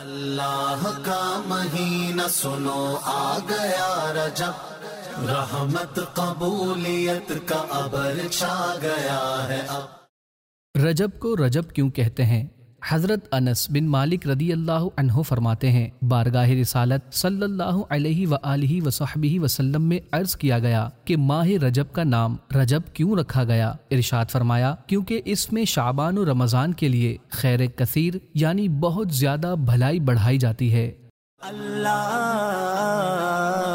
अल्लाह का महीना सुनो आ गया रजब, रहमत कबूलियत का अबर छा गया है अब। रजब को रजब क्यों कहते हैं? हज़रत अनस बिन मालिक रदी अल्लाह अन्हु फरमाते हैं, बारगाह रिसालत सल्लल्लाहु अलैहि व आलिहि व सहबिहि वसल्लम में अर्ज किया गया कि माह रजब का नाम रजब क्यों रखा गया? इरशाद फरमाया, क्योंकि इसमें शाबान और रमज़ान के लिए खैर कसीर यानी बहुत ज्यादा भलाई बढ़ाई जाती है। अल्लाह